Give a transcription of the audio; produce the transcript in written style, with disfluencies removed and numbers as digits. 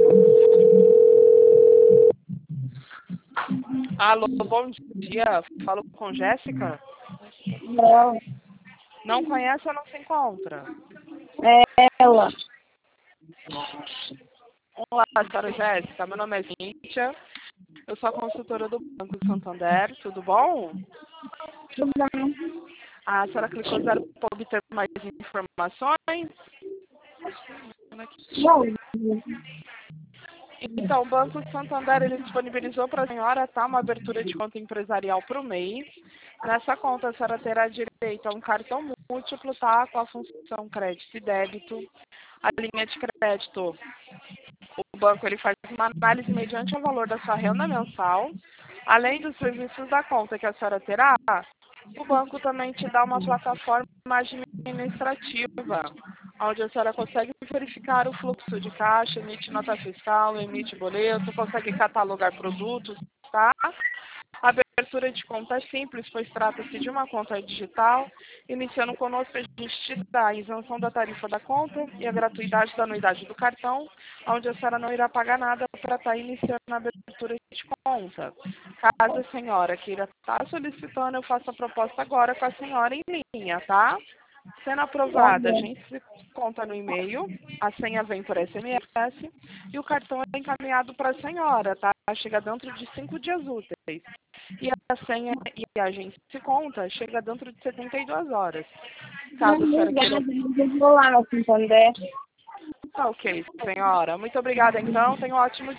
Alô, bom dia. Falo com Jéssica? Não, Não conhece ou não se encontra? é ela. Olá, senhora Jéssica. Meu nome é Cíntia. Eu sou a consultora do Banco Santander. Tudo bom? Tudo bem? A senhora clicou 0 para obter mais informações. Bom, Então, o Banco Santander ele disponibilizou para a senhora uma abertura de conta empresarial para o mês. Nessa conta, a senhora terá direito a um cartão múltiplo, com a função crédito e débito. A linha de crédito, o banco ele faz uma análise mediante o valor da sua renda mensal. Além dos serviços da conta que a senhora terá, o banco também te dá uma plataforma administrativa, onde a senhora consegue verificar o fluxo de caixa, emite nota fiscal, emite boleto, consegue catalogar produtos, tá? A abertura de conta é simples, pois trata-se de uma conta digital. Iniciando conosco, a gente te dá a isenção da tarifa da conta e a gratuidade da anuidade do cartão, onde a senhora não irá pagar nada para estar iniciando a abertura de conta. Caso a senhora queira estar solicitando, eu faço a proposta agora com a senhora em linha, tá? Sendo tá aprovada, a bom. gente se conta no e-mail, a senha vem por SMS e o cartão é encaminhado para a senhora, tá? Chega dentro de 5 dias úteis. E a senha e a gente se conta chega dentro de 72 horas. Caso a senhora Obrigada, queira... eu vou lá no Santander. Tá ok, senhora. Muito obrigada, então. Tenha um ótimo dia.